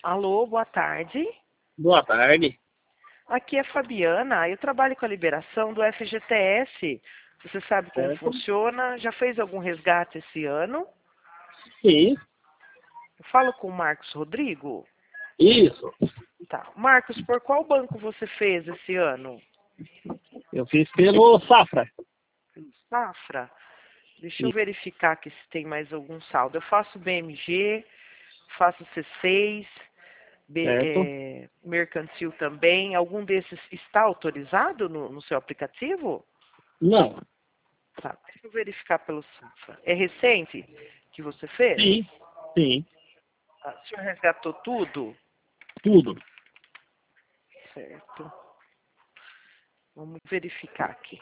Alô, boa tarde. Boa tarde. Aqui é Fabiana, eu trabalho com a liberação do FGTS. Você sabe como Certo? funciona? Já fez algum resgate esse ano? Sim, Eu falo com o Marcos Rodrigo. isso. Tá. Marcos, por qual banco você fez esse ano? Eu fiz pelo Safra. Pelo Safra? Deixa eu E- verificar aqui se tem mais algum saldo. Eu faço BMG, faço C6, Certo? Mercantil também. Algum desses está autorizado no seu aplicativo? Não. Tá, deixa eu verificar pelo Safra. É recente que você fez? Sim, sim. Tá, o senhor resgatou tudo? Tudo. Certo. Vamos verificar aqui.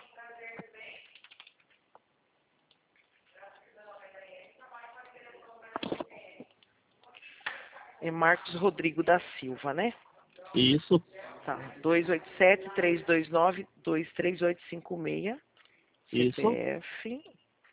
É Marcos Rodrigo da Silva, né? Isso. Tá, 287-329-23856. Isso. CPF.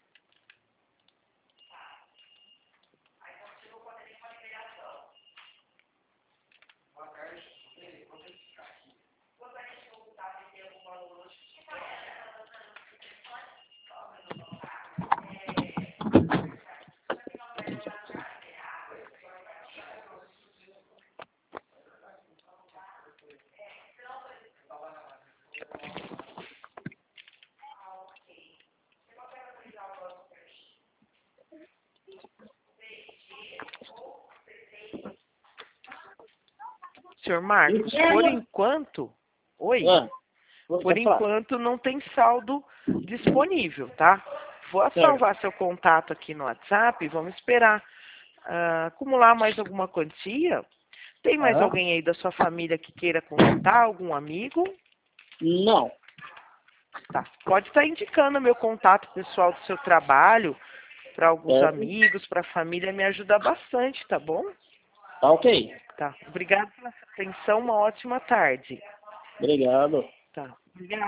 Senhor Marcos, por enquanto... Oi? Ah, Por pode falar. enquanto não tem saldo disponível, tá? Vou Certo. salvar seu contato aqui no WhatsApp, vamos esperar acumular mais alguma quantia. Tem mais Ah, alguém aí da sua família que queira consultar? Algum amigo? não. Tá. Pode estar indicando meu contato pessoal do seu trabalho para alguns Certo? amigos, para a família, me ajuda bastante, tá bom? Tá ok. Tá. Obrigado pela sua atenção, uma ótima tarde. Obrigado. Tá. Obrigada.